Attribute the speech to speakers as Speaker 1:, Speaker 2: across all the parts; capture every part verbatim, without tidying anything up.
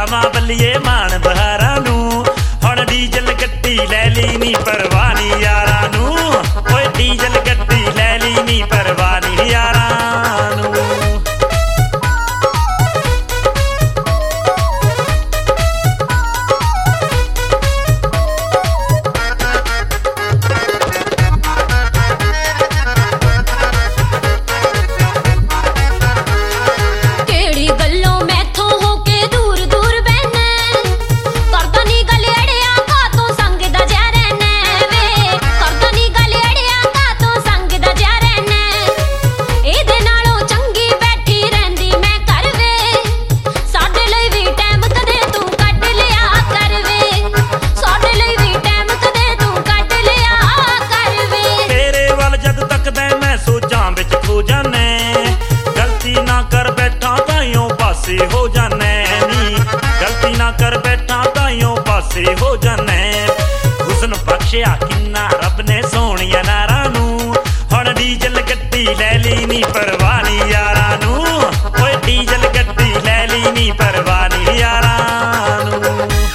Speaker 1: ਜਾਵਾਂ ਬੱਲੀਏ ਮਾਣ ਬਹਾਰਾਂ ਨੂੰ। ਹੁਣ ਡੀਜ਼ਲ ਗੱਡੀ ਲੈ ਲਈ ਨੀ ਪਰਵਾਹ ਨੀ ਯਾਰਾਂ ਨੂੰ। ਓਏ ਡੀਜ਼ਲ ਗੱਡੀ ਲੈ ਲਈ ਨੀ ਪਰਵਾਹ ਨੀ ਯਾਰਾਂ ਨੂੰ। गलती ना कर बैठा ताइयों पासे हो जाने नी। गलती ना कर बैठा ताइयों पासे हो जाने। हुस्न बख्शिया किन्ना रब ने सोहणिया नारां नूं। हुण डीजल गड्डी लै लई नी परवाह नी यारां नूं। ओए डीजल गड्डी लै लई नी परवाह नी यारां नूं।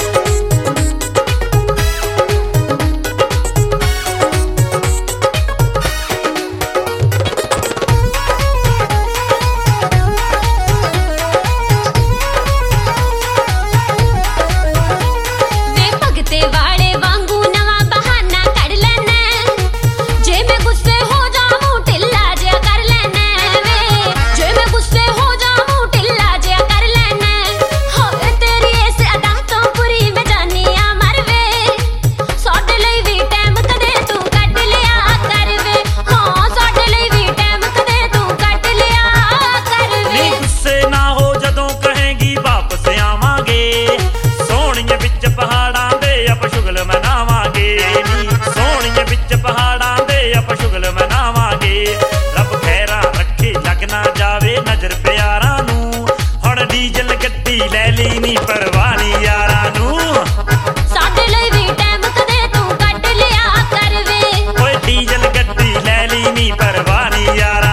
Speaker 1: पहाड़ां दे आपां शुगल मनावांगे नी। सोहणिए विच पहाड़ां दे आपां शुगल मनावांगे। रब खैरां रखे लग ना जावे नजर प्यारां नूं। हुण डीजल गड्डी लै लई नी परवाह नी यारां नूं।
Speaker 2: साडे लई वी टाइम कदे तूं कढ लिया कर वे।
Speaker 1: ओए डीजल गड्डी लै लई नी परवाह नी यारां।